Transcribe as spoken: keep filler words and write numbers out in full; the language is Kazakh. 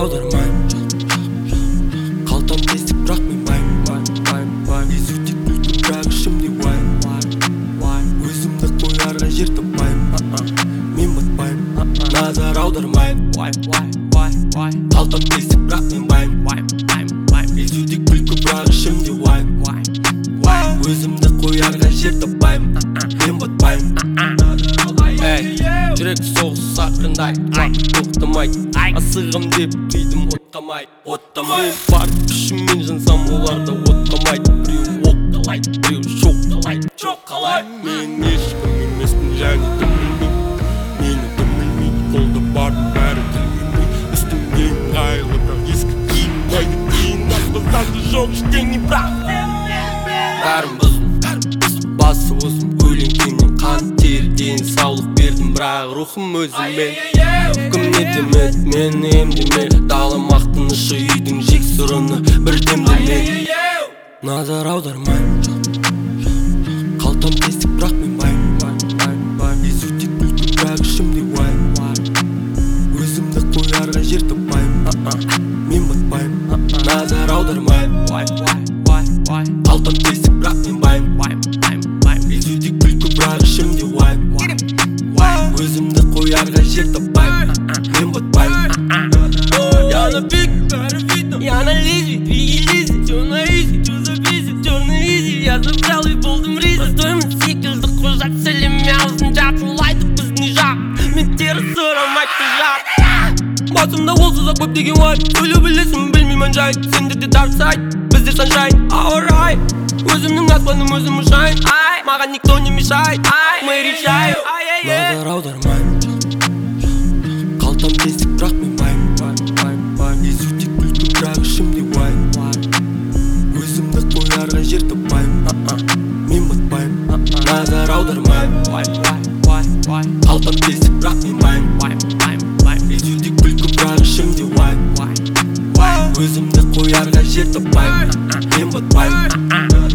аудармаймын. Қалтам тесік бірақ мен байым. Езу тек күлкі бірақ ішімде уайым. Өзімді қоярға жер таппаймын. Мен батпаймын, назар аудармаймын. Қалтам тесік бірақ мен байым. Езу тек күлкі бірақ ішімде уайым. Өзімді қоярға жер таппаймын. Мен батпаймын. Жүрек соғыс сақындай, тоқтамайды. Асығым деп қидым оттамай, оттамай. Бар күшіммен жансам оларда оттамайды. Біреу оқталайды, біреу шоқталайды, жоқалайды. Мен ешкім емеспін және кім білмейді. Мені кім білмейді, қолда бардың бәрі тілмейді. Үстімде ыңғайлы бірақ ескі киім, майды кейін аспазданды жоқ ештеңе бірақ бәрін бұздым, басы осым өлең кеңнен қан терден саулық бердім, бірақ рухым өзіммен. Кім не демеді, мені емдемеді. Дала мақтанышы үйдің жексұрыны бір демдемеді. Назар аудармаймын. Қалтам тесік бірақ мен байым. Езу тек күлкі бірақ ішімде уайым. Өзімді қоярға жер таппаймын. Мен батпаймын, назар аудармаймын. Қалтам тесік бірақ мен байым. Езу тек күлкі бірақ ішімде уайым. Өзімді қоярға жер таппаймын. Мен батпаймын. Я на пик, я на лизе, двиги лизе. Чё на изи, чё за бизи, чё на изи. Я забрал и болдым ризе. Стоимость секілді қожат сәлеме аузын жатылайды біздің жақ. Мен тері сұрамайды жақ. Басымда олсыз ақ көп деген уайт. Өлі білесің білмеймін жайт. Сендерде дарк сайт, бізде саншайн. Ауырай, өзімнің аспаным өзім ұшайын. Маған никто не мешает, мы решаем. Назар аудармаймын. Қалтам тесік бірақ мен байым. Езу тек күлкі бірақ ішімде уайым. Өзімді қоярға жер таппаймын. Мен батпаймын, назар аудармаймын. Қалтам тесік бірақ мен байым. Езу тек күлкі бірақ ішімде уайым. Өзімді қоярға жер таппаймын. Мен батпаймын.